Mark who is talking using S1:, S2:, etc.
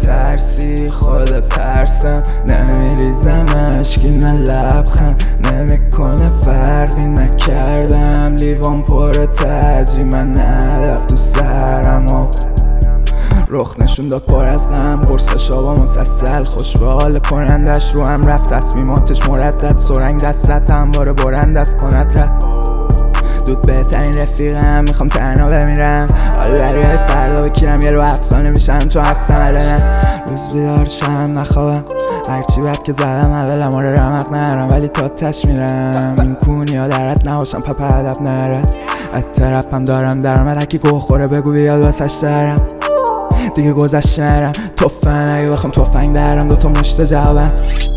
S1: نترسی خدا ترسم، نمیریزم اشکی نه لبخند، نمیکنه فرقی نکردم لیوان پر ترجی، من نرفت تو سرم و رخ نشون داد پر از غم، قرص شابا مسلسل خوش به حال کنندش رو هم رفت، تصمیماتش مردد سرنگ دستت همواره برند از کند رفت. دود بهترین رفیقم، میخوام تنها بمیرم، حالا برای فردا بکیرم یه رو افسانه میشم چون هستم روز بیدار شم نخوابم، هرچی بد که زدم اولم آره رمق نرم، ولی تا تش میرم این کونی ها درت نباشم پپا هدف نرد، اترپم دارم درمد هکی گوه خوره بگو بیاد واسش درم دیگه گذشت نرم، توفن اگه بخوام توفنگ درم دوتا مشت جوابم.